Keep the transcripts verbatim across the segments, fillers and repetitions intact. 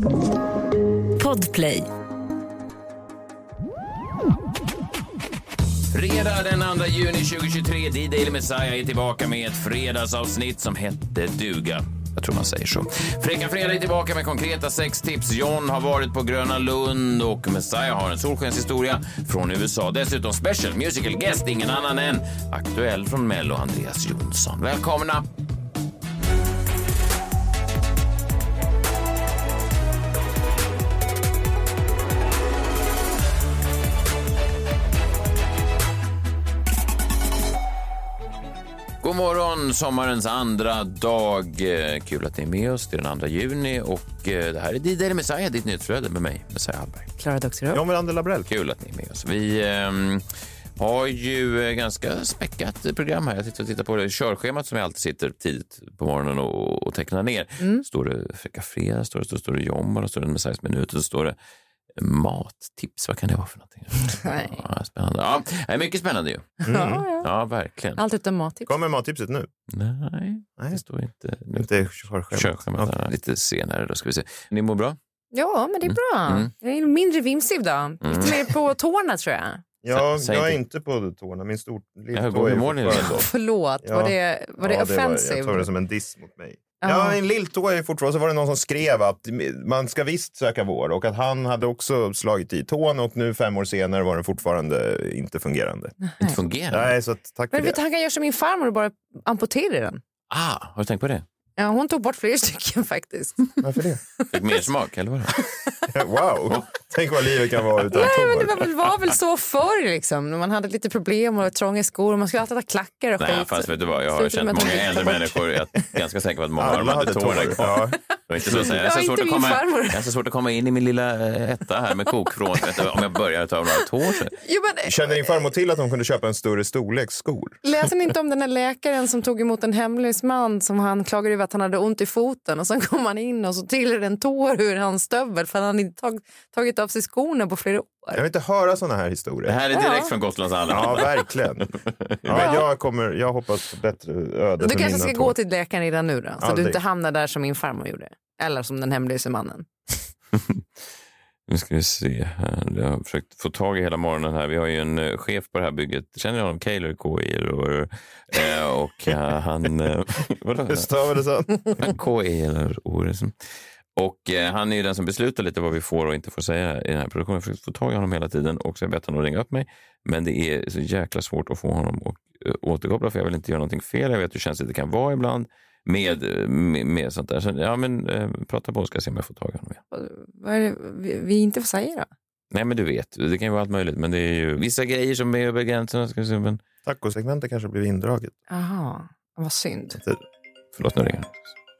Podplay. Fredag den andra juni tjugohundratjugotre, D-Daily Messiah är tillbaka med ett fredagsavsnitt som hette duga. Jag tror man säger så. Fräcka Fredag är tillbaka med konkreta sextips. John har varit på Gröna Lund och Messiah har en solskenshistoria från U S A. Dessutom special musical guest, ingen annan än aktuell från Mello, Andreas Jonsson. Välkomna! God morgon, sommarens andra dag. Kul att ni är med oss. Det är den andra juni och det här är D-Daily Messiah, ditt nyhetsflöde med mig, Messiah Hallberg. Klara Doktorov. Jag med Andela Brell. Kul att ni är med oss. Vi eh, har ju ganska späckat program här. Jag tittar, tittar på det körschemat som jag alltid sitter tidigt på morgonen och, och tecknar ner. Mm. Står det Fräcka Fredag, står det, står det Jomma, och står det Messiahs minut och så står det mattips. Vad kan det vara för någonting? Nej. Ja, spännande. Ja, det är mycket spännande ju. Mm. Ja, ja. Ja, verkligen. Allt utom mattips. Kommer mattipset nu? Nej, Nej. Det står inte. Nu. Inte körschemat. Körschemat okay. Lite senare då ska vi se. Ni mår bra? Ja, men det är bra. Mm. Jag är mindre vimsig idag. Mm. Lite mer på tårna tror jag. Ja, Säg jag är inte på tårna. Min stor lilltå är fortfarande. Förlåt, ja. var det, var det ja, offensive? Det var, jag tar det som en diss mot mig. Ja, en lilltå är fortfarande, så var det någon som skrev att man ska visst söka vård och att han hade också slagit i tån och nu fem år senare var den fortfarande inte fungerande. Nej. Inte fungerande? Nej, så att, tack Men för vet det. Han kan göra som min farmor och bara amputera den. Ah, har du tänkt på det? Ja, hon tog bort flera stycken faktiskt. Varför det? Fick mer smak, eller vad? Wow, tänk vad livet kan vara utan Nej, tår. men det var väl, var väl så förr liksom. När man hade lite problem och trånga skor och man skulle alltid ha klackar och skit. Nej, fast vet du vad, jag har känt många äldre människor. Jag är ganska säker på att många av dem hade tårna kvar. Ja. Det var inte så att säga. Jag är så svårt att komma, jag är så svårt att komma in i min lilla etta här med kokvrån. Om jag börjar ta några tår. Så. Jo, men, känner din farmor till att de kunde köpa en större storlek skor? Läser ni inte om den här läkaren som tog emot en hemlös man som han klagade över att han hade ont i foten och sen kom han in och så trillade en tår ur hans stövel för han hade inte tag, tagit av sig skorna på flera år. Jag vill inte höra såna här historier. Det här är direkt ja. från Gotlands alla. Ja, verkligen. Ja, jag, kommer, jag hoppas på bättre öde. Du kanske ska tår. gå till läkaren redan nu då, så Aldrig. du inte hamnar där som min farmor gjorde. Eller som den hemlöse mannen. Nu ska vi se här. Jag har försökt få tag i hela morgonen här. Vi har ju en uh, chef på det här bygget. Känner jag honom? Kaylor K I och, uh, och uh, han... Uh, vadå? Hur stavar det så? K I eller Oresm. Och uh, han är ju den som beslutar lite vad vi får och inte får säga i den här produktionen. Jag har försökt få tag i honom hela tiden och så har jag bett honom att ringa upp mig. Men det är så jäkla svårt att få honom att uh, återkoppla för jag vill inte göra någonting fel. Jag vet hur känsligt det kan vara ibland. Med, med, med sånt där. Så, ja, men äh, prata på och ska se om jag får tag i honom. Vad är det vi, vi inte får säga då? Nej, men du vet. Det kan ju vara allt möjligt. Men det är ju vissa grejer som är över gränserna. Ska vi se, men... Tacosegmentet kanske blir indraget. Jaha, vad synd. Det... Förlåt, nu ringer han.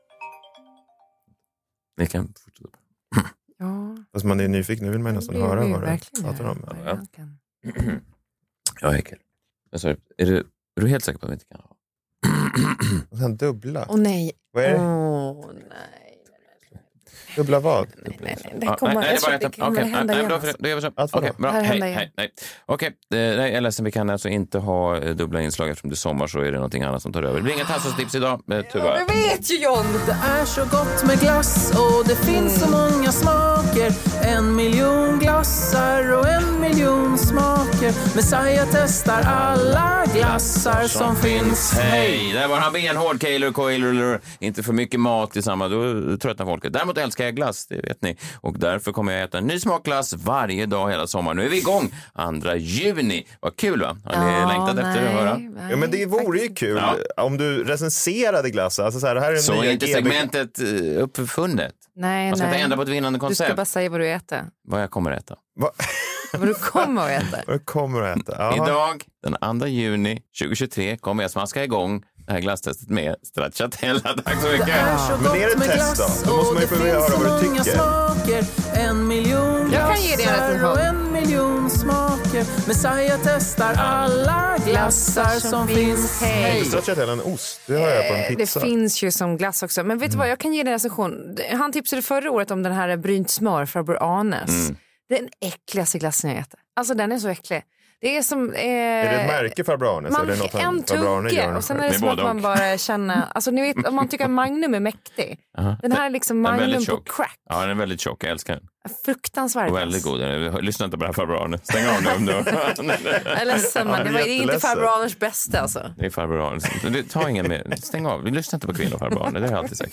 Ni kan fortsätta. Ja. Fast man är nyfiken. Nu vill man nästan höra vad det pratar om. Ja, ja Ekel. Men sorry, är, du, är du helt säker på att vi inte kan ha? Och sen dubbla. Åh oh, nej. Vad är det? Åh oh, nej. Dubbla vad? Nej, nej, nej. Det kommer, ah, nej, nej, det kommer okay, hända nej, igen. då, då gör vi så. Okej, okay, bra. Hej, hej, hej. Okej, okay, jag är ledsen. Vi kan alltså inte ha dubbla inslag eftersom det är sommar så är det någonting annat som tar över. Det blir inga tassostips idag, tyvärr. Ja, det vet ju John. Det är så gott med glass och det finns så många smaker. En miljon glassar och en miljon smaker. Messiah testar alla glassar som, som finns. Hej, där var han benhård. Kaylor, Kaylor, inte för mycket mat i samma. Då tröttnar folket. Däremot älskar jag glass, det vet ni. Och därför kommer jag äta en ny smakglass varje dag hela sommaren. Nu är vi igång. andra juni. Vad kul, va? Har ni ja, längtat nej, efter att höra? Nej, ja, men det vore ju kul ja. om du recenserade glassar. Alltså så här, det här är en så nya är inte G B... segmentet uppfunnet. Nej, man ska nej. inte ändra på ett vinnande koncept. Du ska bara säga vad du äter. Vad jag kommer att äta. Va? Vad du kommer att äta. Vad du kommer att äta. Aha. Idag, den andra juni tjugohundratjugotre, kommer jag smaska igång det här glasstestet med stracciatella. Tack så mycket. Det är så men är det ett test då? Då måste man ju få höra vad du tycker. Smaker, en miljon jag kan ge dig en och en miljon smaker. Messiah testar alla glassar som finns. Hej. Stracciatella en ost, det har jag på en pizza. Det finns ju som glass också. Men vet du vad, jag kan ge dig en recension. Han tipsade förra året om den här brynt smör, farbror Anes. Mm. Det är den äckligaste glassen jag äter. Alltså den är så äcklig. Det är som... Eh, är det ett märke Farbror Arnes? Man, är det något en tugge och sen är det, det som att man bara känner... Alltså ni vet, om man tycker att Magnum är mäktig. Uh-huh. Den här är liksom Magnum på crack. Ja, den är väldigt tjock. Jag älskar den. Fruktansvärt. Och väldigt god. Lyssna inte på det här Farbror Arnes. Stäng av nu om du... Jag är ledsen, man. Det var inte Farbror Arnes bästa alltså. Det är Farbror Arnes. Ta ingen mer. Stäng av. Vi lyssnar inte på Kvinnor Farbror Arnes. Det har jag alltid sagt.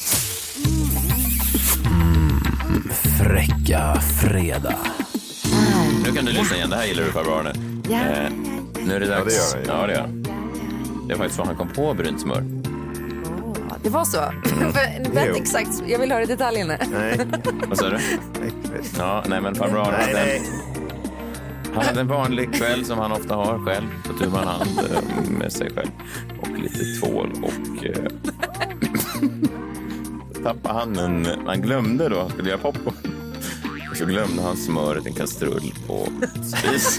Mm, fräcka fredag. Nu kan du lyssna igen. Det här gillar du Farbror Arne. Ja. Eh, nu är det dags. Ja, det gör jag. Ja, det gör. Det är faktiskt så han kom på brunt smör. Oh, det var så. Mm. Väldigt exakt. Jag vill höra detaljerna. Nej. Vad sa du? Ja, nej men Farbror Arne. Nej, nej. Han hade en vanlig kväll som han ofta har själv. Så tog man hand med sig själv. Och lite tvål och... Eh, tappade han en... Han glömde då. Han skulle göra popcorn. Och så glömde han smöret i en kastrull på spis.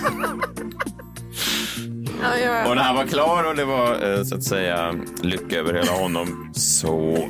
Ja, ja. Och när han var klar och det var så att säga lycka över hela honom så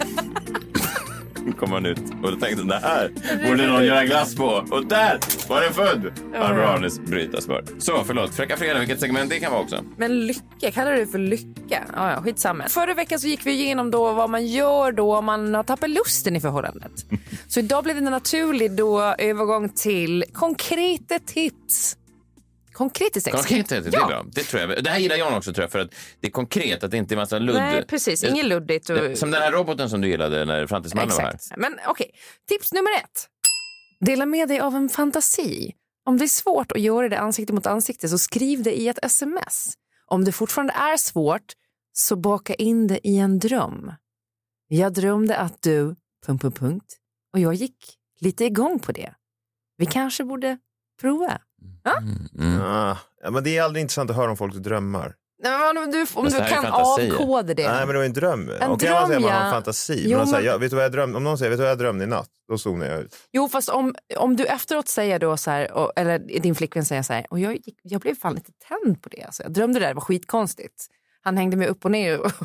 kom han ut och då tänkte det här borde någon göra glass på. Och där var den född. Farbror Arnes bryta smör. Så förlåt, Fräcka fredag, vilket segment det kan vara också. Men lycka, kallar du det för lycka? Ja, ja, skitsamma. Förra veckan så gick vi igenom då vad man gör då om man har tappat lusten i förhållandet. Så idag blev det en naturlig då övergång till konkreta tips. Konkreta sex. Konkreta, det är ja. bra. Det tror jag. Det här gillar jag också tror jag för att det är konkret att det inte är massa ludd. Nej, precis. Inget luddigt. Och... Som den här roboten som du gillade när Framtidsmannen var här. Men okej, okay. Tips nummer ett. Dela med dig av en fantasi. Om det är svårt att göra det ansikte mot ansikte så skriv det i ett sms. Om det fortfarande är svårt så baka in det i en dröm. Jag drömde att du... Punkt, punkt, punkt. Och jag gick lite igång på det. Vi kanske borde prova. Ja? Mm, mm. Ja, men det är aldrig intressant att höra om folks drömmar. Nej, men om du, om du kan avkoda det. Nej, men det var en dröm. En och dröm, kan man säga ja. man har en fantasi. Jo, men... men... Säger, ja, vet du vad jag drömde? Om någon säger, vet du vad jag drömde i natt? Då zonar jag ut. Jo, fast om, om du efteråt säger då så här, och, eller din flickvän säger så här, och jag, jag blev fan lite tänd på det. Alltså. Jag drömde det där, det var skitkonstigt. Han hängde mig upp och ner och...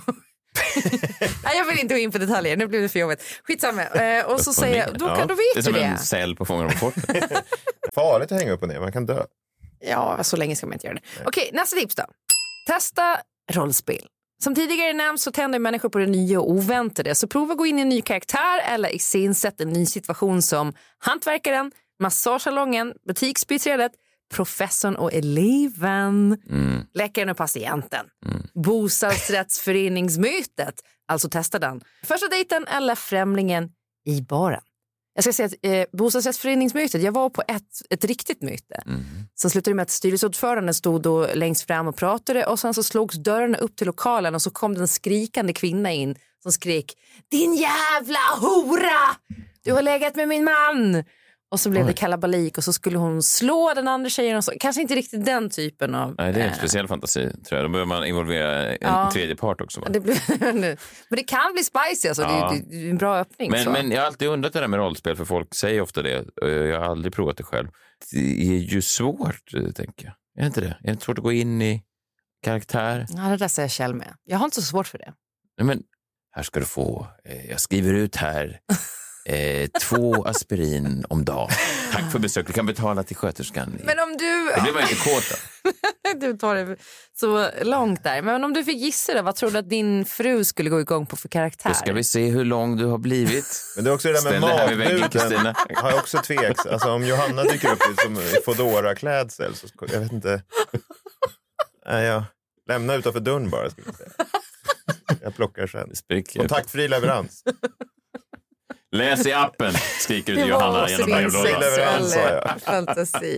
Nej, jag vill inte gå in på detaljer, nu blev det för jobbigt. Skitsamma. Eh, och så säger jag, då, kan, ja. då vet du det. Det är som en cell på Fångarna på fortet. Farligt att hänga upp och ner, man kan dö. Ja, så länge ska man inte göra det. Nej. Okej, nästa tips då. Testa rollspel. Som tidigare nämnt så tänder människor på det nya och oväntade. Så prova att gå in i en ny karaktär eller iscensätt en ny situation som hantverkaren, massagesalongen, butiksbiträdet, professorn och eleven, mm. läkaren och patienten. Mm. Bostadsrättsföreningsmötet, alltså testa den. Första dejten eller främlingen i baren. Jag ska säga att eh, bostadsrättsföreningsmötet, jag var på ett, ett riktigt möte. Mm. Sen slutade det med att styrelseordföranden stod då längst fram och pratade och sen så slogs dörrarna upp till lokalen och så kom den skrikande kvinna in som skrek: din jävla hora! Du har legat med min man! Och så blev Oj. det kalabalik och så skulle hon slå den andra tjejen och så. Kanske inte riktigt den typen av... Nej, det är en speciell fantasi, tror jag. Då behöver man involvera en ja. tredje part också. Det blir, men det kan bli spicy, alltså. Ja. Det, det är en bra öppning. Men, men jag har alltid undrat det där med rollspel, för folk säger ofta det. Jag har aldrig provat det själv. Det är ju svårt, tänker jag. Är det inte det? Är det svårt att gå in i karaktär? Ja, det där säger Kjell med. Jag har inte så svårt för det. Nej, men här ska du få. Jag skriver ut här... Eh, två aspirin om dagen. Tack för besök. Du kan betala till sköterskan. Men om du... Det blir man inte kåt. Du tar det så långt där. Men om du fick gissa det, vad tror du att din fru skulle gå igång på för karaktär? Då ska vi se hur lång du har blivit. Men det är också det där med matbuden. Har jag också tveks. Alltså om Johanna dyker upp som Fodora-klädsel så jag vet inte. Nej, jag lämnar utanför dörren bara. Ska jag säga. Jag plockar sen. Kontaktfri leverans. Läs i appen, skriker du till Johanna genom brevlådan. Fantasi.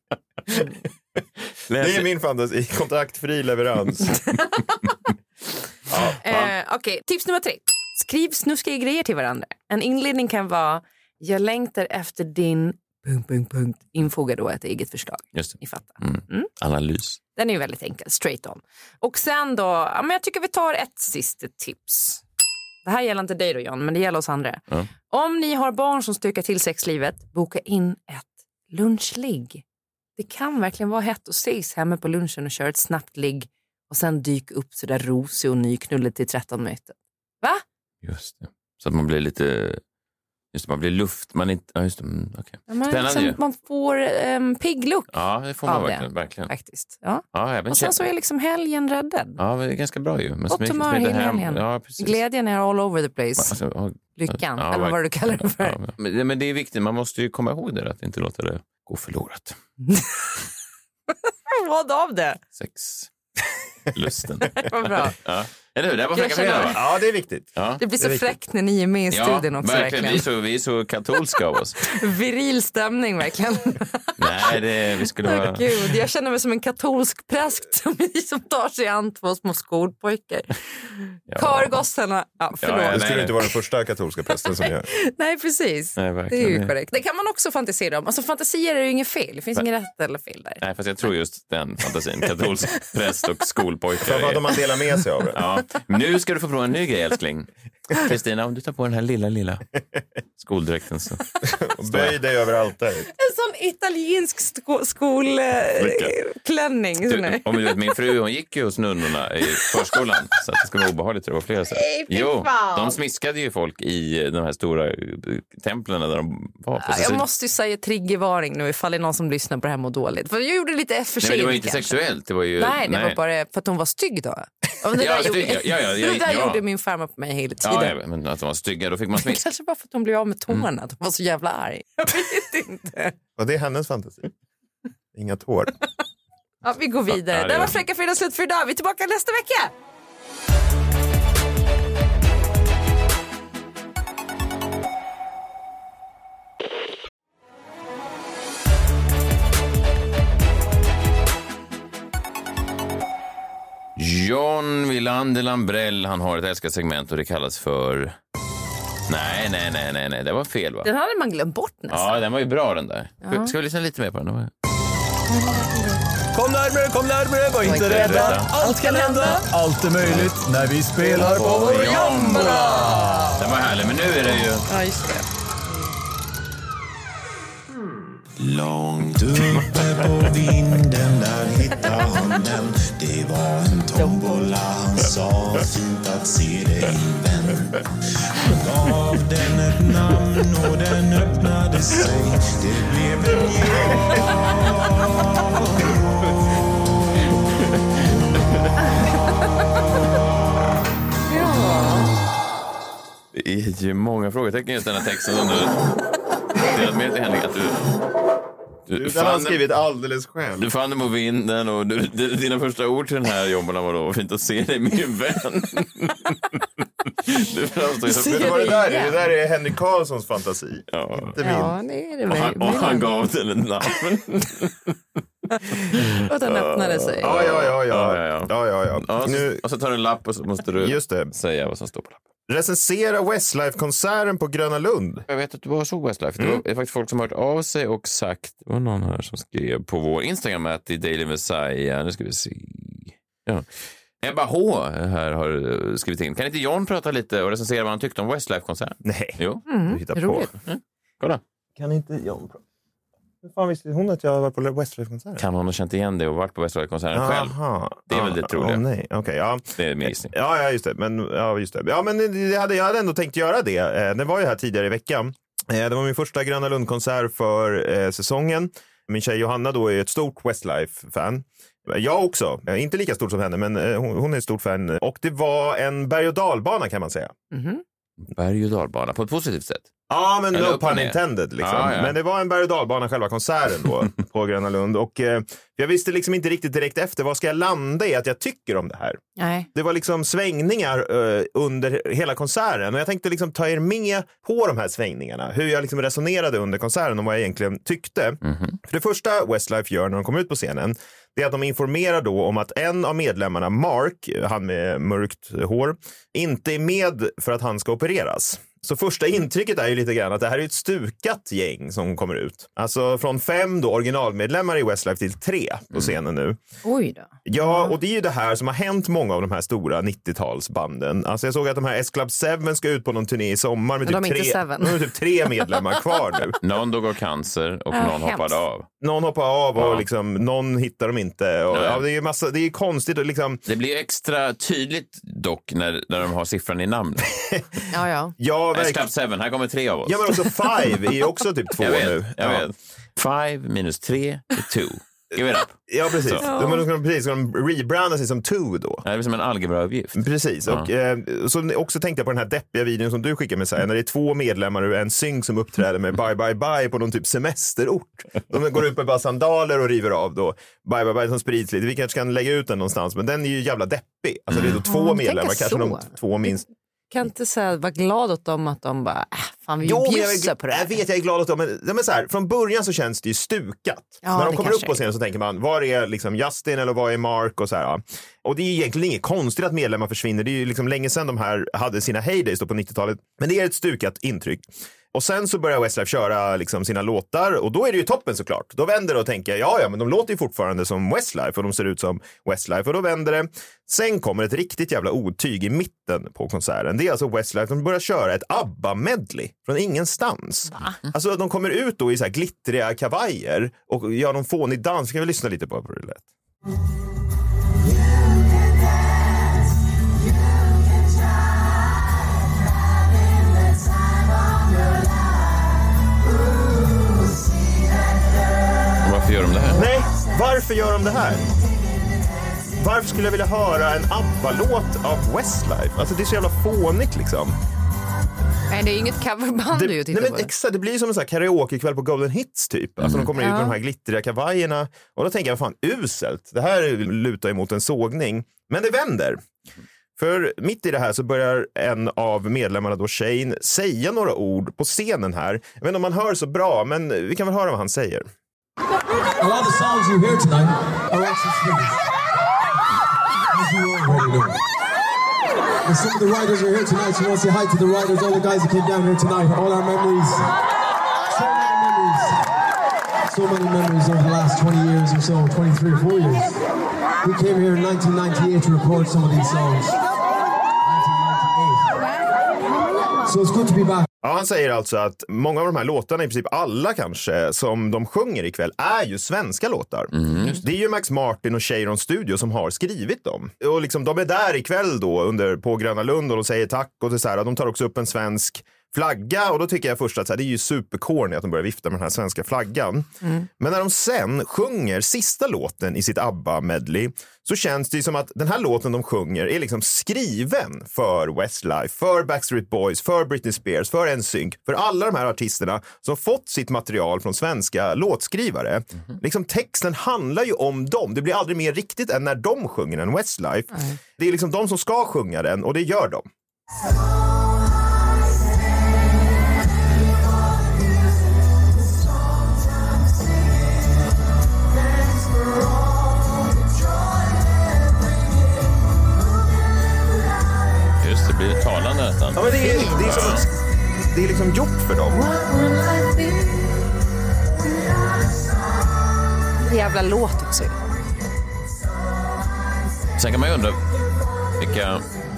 Det är min fantasi. Kontaktfri leverans. ja, eh, Okej, okay. Tips nummer tre. Skriv snuskiga grejer till varandra. En inledning kan vara: jag längtar efter din... Punkt, punkt, punkt. Infoga då ett eget förslag. Just det. Ni fattar. Mm. Mm. Analys. Den är ju väldigt enkel, straight on. Och sen då, ja, men jag tycker vi tar ett sista tips. Det här gäller inte dig då, John, men det gäller oss andra. Mm. Om ni har barn som stökar till sexlivet, boka in ett lunchligg. Det kan verkligen vara hett att ses hemma på lunchen och köra ett snabbt ligg och sen dyka upp så där rosig och nyknullet till tretton möten. Va? Just det. Så att man blir lite Just det, man blir luft. Man inte... Ja, just det. Mm, okay. Ja, man, Spännande liksom, ju. man får um, pigg-look. Ja, det får man verkligen. verkligen. Faktiskt. Ja. Ja, även och sen känd... så är liksom helgen räddad. Ja, det är ganska bra ju. Gott humör hela helgen. Ja, precis. Glädjen är all over the place. Alltså, ja, Lyckan, ja, eller vad du kallar det för. Ja, men, men det är viktigt, man måste ju komma ihåg det, att inte låta det gå förlorat. Vad av det? Sex. Lusten. Vad bra. Ja. Eller hur? Det var Jag känner- Ja, det är viktigt. Ja. Det blir så Det är fräckt när ni är med i studion Ja, också. verkligen. Verkligen. Vi är, så, vi är så katolska av oss. Viril stämning verkligen. Nej, det, vi skulle Åh, vara... Gud, jag känner mig som en katolsk präst som, som tar sig an två små skolpojkar. Ja. Kargossarna. Ja, förlåt. Ja, Du nej, skulle nej. inte vara den första katolska prästen som gör. Nej, precis. Nej, Det verkligen. är ju korrekt. Det kan man också fantisera om. Alltså fantasier är ju inget fel. Det finns inget rätt eller fel där. Nej, fast jag tror just den fantasin. Katolsk präst och skolpojkar. Framförallt om man delar med sig av det. Ja, nu ska du få prova en ny grej, älskling. Kristina, om du tar på den här lilla, lilla skoldräkten så... Och böj dig över altaret. En sån italiensk sko- skolklänning. Du, om du vet, min fru, hon gick ju hos nunnorna i förskolan, så att det skulle vara obehagligt. Det var flera så. Nej, fy Jo, fan. de smiskade ju folk i de här stora eh, templen där de var. På Jag måste ju säga triggervarning nu ifall det är någon som lyssnar på det här mår dåligt. För jag gjorde lite för Nej, men sent det var ju inte kanske. sexuellt. Det var ju... Nej, det var bara för att hon var stygg då. Och det Ja, där, stygg, gjorde, ja, ja, ja, det där ja. gjorde min farmor på mig hela tiden. Ja, ja, men att de var stygga, då fick man smisk. Kanske bara för att hon blev av med tårna. Att hon var så jävla arg. Jag vet inte. Och det är hennes fantasi. Inga tår. Ja, vi går vidare. Ja, det det är var det. Fräcka fredag slut för idag. Vi är tillbaka nästa vecka. John Wilander Lambrell, han har ett älskat segment och det kallas för... Nej, nej, nej, nej, nej, det var fel, va? Den hade man glömt bort nästan. Ja, den var ju bra, den där. Ska, ska vi lyssna lite mer på den? Den var... Kom närmare, kom närmare, var inte inte rädda. rädda. Allt kan hända, allt är möjligt när vi spelar på vår jombola. Den var härlig, men nu är det ju... Ja, just det. Långt uppe på vinden där hittade han den. Det var en tombola, han sa fint att se dig vän. Han gav den ett namn och den öppnade sig. Det blev en Det är ju många frågetecken just den här texten som du delat med till Henrik, att du... Du, Du, den har fann, skrivit alldeles själv. du fann dem på vinden och du, d- dina första ord till den här jobben var då fint att se dig, min vän. Du framstår ju så... Vet du vad det där är? Det där är Henrik Karlssons fantasi. Ja. Inte min. Ja, det är det Och han, och han gav den ett namn. Och den öppnade sig. Ja, ja, ja, ja. Ja, ja, ja, ja, ja. Ja, Nu, och så tar du en lapp och så måste du just det. säga vad som står på lappen. Recensera Westlife-konserten på Gröna Lund. Jag vet att du bara såg Westlife. Mm. Det var det är faktiskt folk som har hört av sig och sagt, det var någon här som skrev på vår Instagram att i Daily Messiah, nu ska vi se. Ja. Ebba H här har skrivit in. Kan inte John prata lite och recensera vad han tyckte om Westlife-konserten? Nej, Jo, du hittar på. roligt. kolla. Kan inte John prata? Hur fan visste hon att jag har varit på Westlife-konserten? Kan hon ha känt igen det och varit på Westlife-konserten själv? Aha. Det är väl det troliga. Oh, nej. Okay, ja. Det är min gissning. Ja, ja, just det. Men, ja, just det. Ja, men det hade, jag hade ändå tänkt göra det. Eh, Det var ju här tidigare i veckan. Eh, Det var min första Gröna Lund-konsert för eh, säsongen. Min tjej Johanna då är ett stort Westlife-fan. Jag också. Eh, Inte lika stort som henne, men eh, hon, hon är ett stort fan. Och det var en berg- och dalbana kan man säga. Mhm. Berg- och dalbana på ett positivt sätt. Ja, men Eller no upp och pun ner. intended liksom. Ja, ja. Men det var en berg- och dalbana själva konserten då på Gröna Lund. Och eh, jag visste liksom inte riktigt direkt efter vad ska jag landa i att jag tycker om det här. Nej. Det var liksom svängningar eh, under hela konserten och jag tänkte liksom ta er med på de här svängningarna. Hur jag liksom resonerade under konserten och vad jag egentligen tyckte. Mhm. För det första Westlife gör när de kommer ut på scenen, det är att de informerar då om att en av medlemmarna, Mark, han med mörkt hår, inte är med för att han ska opereras. Så första intrycket är ju lite grann att det här är ett stukat gäng som kommer ut. Alltså från fem då originalmedlemmar i Westlife till tre på scenen nu. Oj då. Ja, och det är ju det här som har hänt många av de här stora nittiotalsbanden. Alltså jag såg att de här S-Club sju ska ut på någon turné i sommar med Men typ de är tre, inte Seven. de är typ tre medlemmar kvar nu. Någon dog av cancer och Ja, någon hemskt. hoppade av. Någon hoppar av och Ja. liksom, någon hittar dem inte. Och, Nej. ja, det är ju massa, det är konstigt och liksom... Det blir extra tydligt dock när, när de har siffran i namnet. Ja, ja. Ja, Ja, S Club seven, här kommer tre av oss. Ja, men också Five är ju också typ två jag vet, nu. Jag ja. vet. Five minus tre är two. Give it up. Ja, precis. Så. De, de, de, precis, de rebrandar sig som Two då. Det är som en algebrauppgift. Precis, Ja. och eh, så också tänkte jag på den här deppiga videon som du skickade med sig, när det är två medlemmar ur en synk som uppträder med bye bye bye på någon typ semesterort. De går ut med bara sandaler och river av då bye bye bye som sprids lite. Vi kanske kan lägga ut den någonstans, men den är ju jävla deppig. Alltså det är då två Ja, medlemmar, tänka kanske så. de två minst. Kan inte säga, vara glad åt dem att de bara, äh, fan vi Jo, bjussar jag, på det här. jag vet, jag är glad åt dem, men, men så här, från början så känns det ju stukat. Ja, när de det kommer kanske upp på scenen så tänker man, var är liksom Justin eller var är Mark och så här. Och det är egentligen inget konstigt att medlemmar försvinner. Det är ju liksom länge sedan de här hade sina heydays då på nittiotalet. Men det är ett stukat intryck. Och sen så börjar Westlife köra liksom sina låtar och då är det ju toppen såklart. Då vänder det och tänker, ja ja men de låter ju fortfarande som Westlife och de ser ut som Westlife och då vänder det. Sen kommer ett riktigt jävla otyg i mitten på konserten. Det är alltså Westlife som börjar köra ett ABBA-medley från ingenstans. Va? Alltså de kommer ut då i så här glittriga kavajer och gör någon fånig dans. Ska vi lyssna lite på hur det lät? Varför gör de det här? Nej, varför gör de det här? Varför skulle jag vilja höra en ABBA-låt av Westlife? Alltså det är så jävla fånigt liksom. Nej, det är inget coverband Det, du nej, tittar men på. exakt, det blir som en sån här karaokekväll på Golden Hits typ. Alltså de kommer ut med de här glittriga kavajerna. Och då tänker jag, fan uselt. Det här lutar emot en sågning. Men det vänder. För mitt i det här så börjar en av medlemmarna då, Shane, säga några ord på scenen här. Jag vet inte om man hör så bra, men vi kan väl höra vad han säger. A lot of the songs you hear tonight are actually singers. As you already know. And some of the writers are here tonight, so I want to say hi to the writers, all the guys that came down here tonight, all our memories. So many memories. So many memories over the last twenty years or so, twenty-three or four years. We came here in nineteen ninety-eight to record some of these songs. nineteen ninety-eight. So it's good to be back. Ja, han säger alltså att många av de här låtarna, i princip alla kanske, som de sjunger ikväll är ju svenska låtar. Mm, det. det är ju Max Martin och Cheiron Studio som har skrivit dem. Och liksom, de är där ikväll då under, på Gröna Lund och de säger tack och det så här, de tar också upp en svensk flagga och då tycker jag först att så här, det är ju supercorny att de börjar vifta med den här svenska flaggan. Mm. Men när de sen sjunger sista låten i sitt ABBA-medley så känns det ju som att den här låten de sjunger är liksom skriven för Westlife, för Backstreet Boys, för Britney Spears, för N Sync, för alla de här artisterna som fått sitt material från svenska låtskrivare. Mm. Liksom texten handlar ju om dem. Det blir aldrig mer riktigt än när de sjunger en Westlife. Mm. Det är liksom de som ska sjunga den och det gör de. Just det, blir talande nästan. Ja, men det är, det är, som att, det är liksom gjort för dem. Det jävla låt också. Sen kan man ju undra vilka...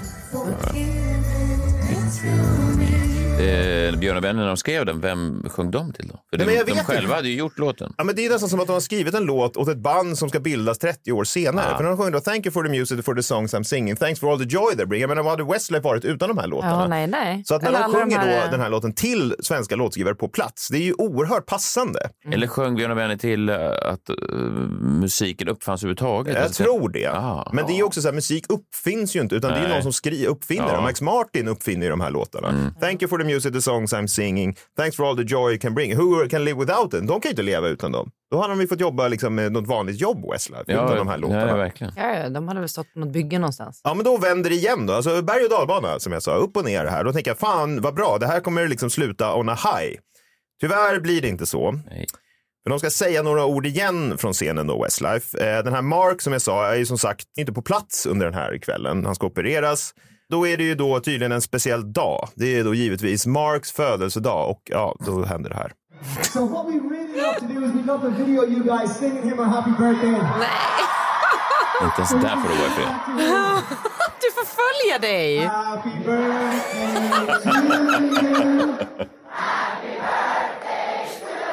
Eh, Björn och Benny när de skrev den, vem sjöng de till då? För Nej, de, de själva inte. hade ju gjort låten. Ja, men det är nästan som att de har skrivit en låt åt ett band som ska bildas trettio år senare. Ja. För de sjunger då, thank you for the music, for the songs I'm singing, thanks for all the joy they bring. Jag menar, vad hade Westlife varit utan de här låtarna? Ja, nej, nej. Så att när Eller de sjunger de här... då den här låten till svenska låtskrivare på plats, det är ju oerhört passande. Mm. Eller sjöng Björn och Benny till uh, att uh, musiken uppfanns överhuvudtaget? Jag alltså, tror det. Ah, men det är ju också så här, musik uppfinns ju inte, utan nej. Det är ju någon som skri- uppfinner ja. Max Martin uppfinner ju de här låtarna. Mm. Thank you for the music, the songs I'm singing, thanks for all the joy you can bring. Who can live without them? De kan ju inte leva utan dem. Då hade de ju fått jobba liksom med något vanligt jobb, Westlife, ja, utan de här låtarna. Ja, verkligen. Ja, de hade väl stått på något bygge någonstans. Ja, men då vänder det igen då. Alltså berg- och dalbana, som jag sa, upp och ner här. Då tänker jag, fan vad bra, det här kommer liksom sluta on a high. Tyvärr blir det inte så. Nej. För de ska säga några ord igen från scenen då, Westlife. Den här Mark, som jag sa, är ju som sagt inte på plats under den här kvällen. Han ska opereras. Då är det ju då tydligen en speciell dag. Det är då givetvis Marks födelsedag och ja, då händer det här. So what we really love to do is we love to video you guys singing him a happy birthday. Nej. Inte ens där får du vara ifred. Du får följa dig. Happy birthday to you. Happy birthday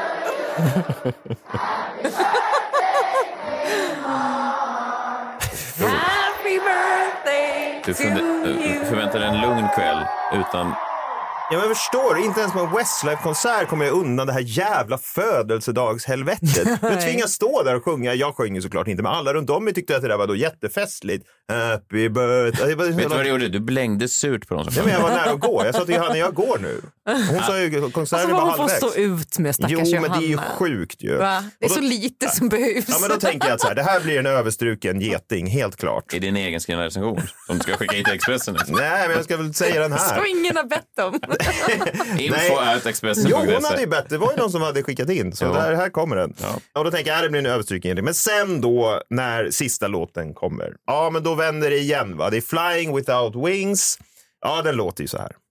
to you. Happy birthday Du to you. förväntar dig en lugn kväll utan Ja, men förstår, inte ens på en Westlife-konsert kommer jag undan det här jävla födelsedagshelvetet. Jag tvingas stå där och sjunga. Jag sjunger såklart inte, men alla runt om mig tyckte att det där var då jättefestligt. Happy birthday. Vet du vad du gjorde? Du blängde surt på dem som ja, men jag var nära att gå. Jag sa till Johanna, jag går nu. Hon sa ju, konserten alltså, var halvvägs. Får stå ut med stackars Jo, Johanna. men det är ju sjukt ju. Va? Det är då, så lite som behövs. Ja, men då tänker jag att så här, det här blir en överstruken geting, helt klart. I din egen skrivna recension som du ska skicka hit till Expressen. Nej, men jag ska väl säga den här. Ska ingen ha bett om. Info at Expressen. Jo, hon hade ju bett. Det var ju någon som hade skickat in. Så ja. där, här kommer den. Ja. Och då tänker jag, det blir en överstrykning. Men sen då, när sista låten kommer. Ja, men då vänder det igen, va? Det är Flying Without Wings. Ja, den låter ju så här.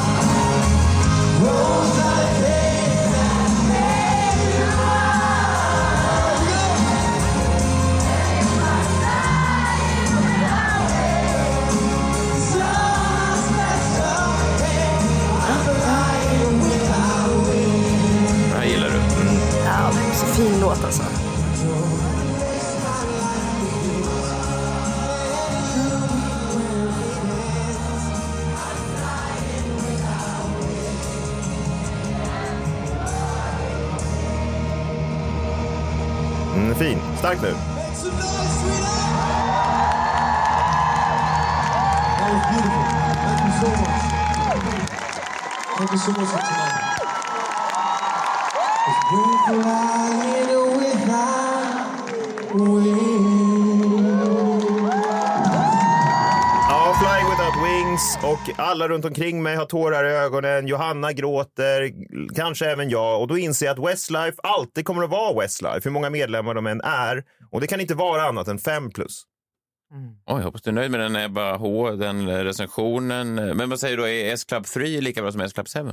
Fin låt alltså. Mm, fin. Stark nu. That was beautiful. Thank you so much. Thank you so much for tonight. Ja, Flying Without Wings och alla runt omkring mig har tårar i ögonen. Johanna gråter, kanske även jag. Och då inser jag att Westlife alltid kommer att vara Westlife, hur många medlemmar de än är. Och det kan inte vara annat än fem plus. Mm. Oh, jag hoppas du är nöjd med den Ebba H, den recensionen. Men vad säger du, är S-Club tre lika bra som S-Club sju?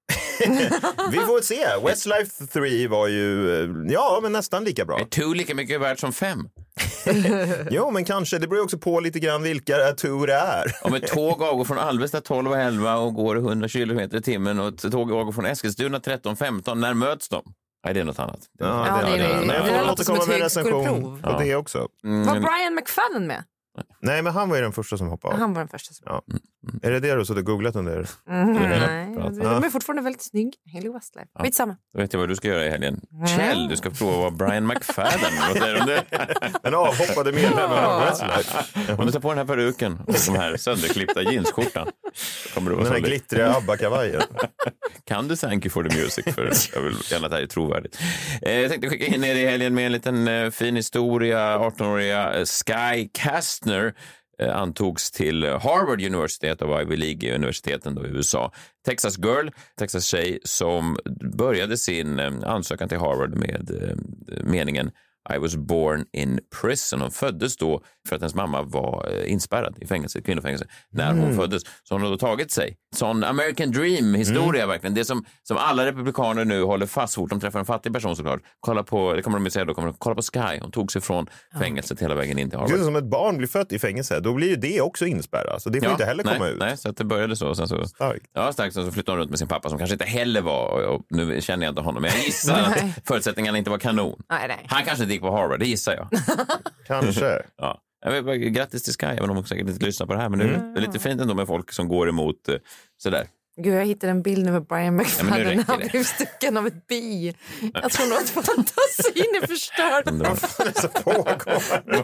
Vi får se. Westlife tre var ju, ja, men nästan lika bra. Är två lika mycket värt som fem? Jo, men kanske. Det beror också på lite grann vilka två det är. Om ett tåg avgår från Alvesta tolv och elva och går hundra kilometer i timmen och ett tåg avgår från Eskilstuna tretton femton, när möts de? Nej, det är något annat. Ja, ja, det, det, det, det, det, det, det låter komma med en recension på det också. Mm. Var Brian McFadden med? Nej, men han var ju den första som hoppade av. Han var den första som ja. mm. Mm. Är det det du så du googlat under? Mm, nej, de är fortfarande väldigt snygg. Haley Westlife. Ja. Skitsamma. Då vet jag vad du ska göra i helgen. Mm. Kjell, du ska prova att vara Brian McFadden. Vad säger du om det? En avhoppade medlem av Westlife. Om du tar på den här peruken och de här sönderklippta jeansskjortan. Kommer du den här glittriga ABBA-kavajen. Kan du thank you for the music? För jag vill gärna att det här är trovärdigt. Eh, jag tänkte skicka in er i helgen med en liten eh, fin historia. arton-åriga eh, Sky Kastner eh, antogs till Harvard University, ett av Ivy League-universiteten då i U S A. Texas girl, Texas tjej som började sin eh, ansökan till Harvard med eh, meningen I was born in prison. Hon föddes då för att hennes mamma var inspärrad i fängelse, kvinnofängelse, när hon mm. föddes. Så hon har då tagit sig. Sån American Dream-historia mm. verkligen. Det som, som alla republikaner nu håller fast fort. De träffar en fattig person såklart. Kolla på, det kommer de att säga då, kommer de, kolla på Sky. Hon tog sig från fängelset okay. hela vägen in till Harvard. Det är som ett barn blir fött i fängelse, då blir ju det också inspärrat. Så det får ja, inte heller nej, komma ut. Nej, så att det började så. Sen så starkt. Ja, starkt. Sen så flyttade hon runt med sin pappa som kanske inte heller var, och nu känner jag inte honom, men jag gissar att förutsättningarna inte var kanon. Nej, nej. Han kanske inte gick på Harvard, det gissar jag. Kanske. Ja. Jag vet bara, grattis till Sky, även om hon säkert inte lyssnar på det här. Men mm. det är lite fint ändå med folk som går emot sådär. Gud, jag hittade en bild nu med Brian McFadden. Ja, han blev stucken av ett bi. Jag tror nog att fantasin är förstörd. Vad fan är det som pågår?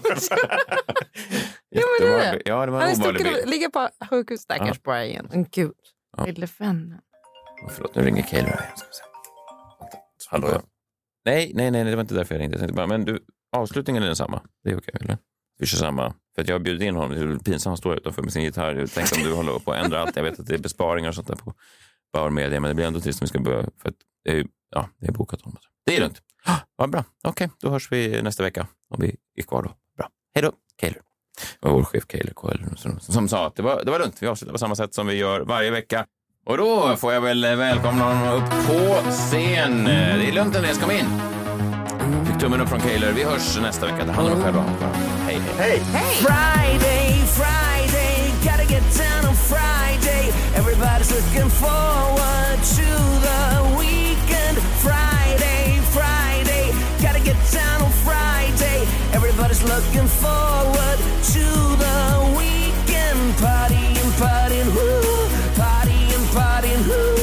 Jo, men det är det. Ja, det var han är stucken och ligger på sjukhus, stackars ja. Brian. En gud, ja. Lille vännen. Oh, förlåt, nu ringer Kaeli här. Hallå, ja. Nej, nej, nej, det var inte därför jag ringde. Jag tänkte bara, men du, avslutningen är densamma. Det är okej, eller? Vi kör samma. För att jag har bjudit in honom. Det är pinsamt att stå utanför med sin gitarr. Jag tänkte om du håller på att ändra allt. Jag vet att det är besparingar och sånt där på Bauer Media. Men det blir ändå trist om vi ska börja. För att det är, ja, det är bokat honom. Det är lugnt. Ja, bra. Okej, då hörs vi nästa vecka. Om vi är kvar då. Bra. Hej då, Kaeli. Det var vår chef Kaeli som, som sa att det var, det var lugnt. Vi avslutar på samma sätt som vi gör varje vecka. Och då får jag väl välkomna honom upp på scen. Det är lugnt när jag ska komma in. Fick tummen upp från Kaeli. Vi hörs nästa vecka. Det handlar om själva. Hej, hej. Hej. Friday, Friday, gotta get down on Friday. Everybody's looking forward to the weekend. Friday, Friday, gotta get down on Friday. Everybody's looking forward to the weekend. Partying, partying, woo. Partying, partying, woo.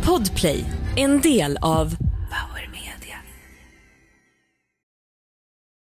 Podplay, en del av